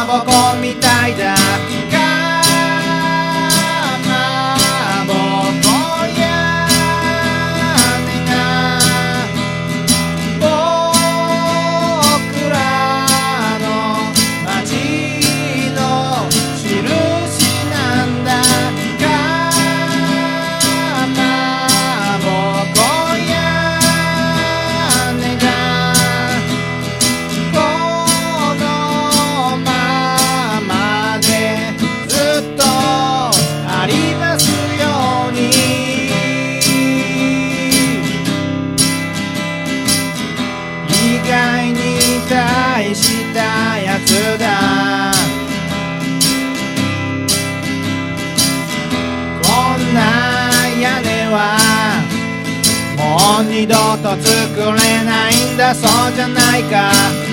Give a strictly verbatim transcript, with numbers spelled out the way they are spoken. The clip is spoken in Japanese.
ぼこみたいだ。かまぼこ屋根が僕らの街の印なんだ。かまぼこ屋根がこのままでずっとありますように。意外に大したやつだ。こんな屋根はもう二度と作れないんだ。そうじゃないか。